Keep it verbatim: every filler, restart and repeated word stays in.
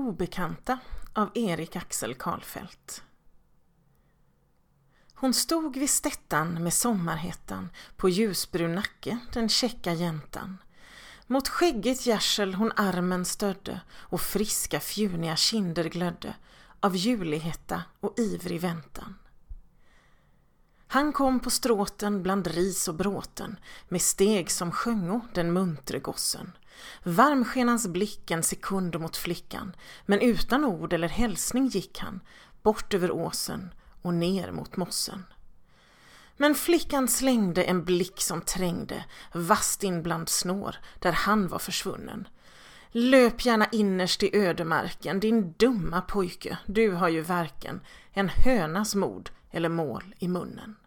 obekanta av Erik Axel Karlfeldt. Hon stod vid stättan med sommarhettan, på ljusbrun nacke den käcka jäntan. Mot skäggigt gärsel hon armen stödde och friska fjuniga kinder glödde av julighetta och ivrig väntan. Han kom på stråten bland ris och bråten med steg som sjöngo den muntre gossen. Varm sken hans blick en sekund mot flickan, men utan ord eller hälsning gick han bort över åsen och ner mot mossen. Men flickan slängde en blick som trängde vast in bland snår där han var försvunnen. Löp gärna innerst i ödemarken, din dumma pojke, du har ju varken en hönas mod eller mål i munnen.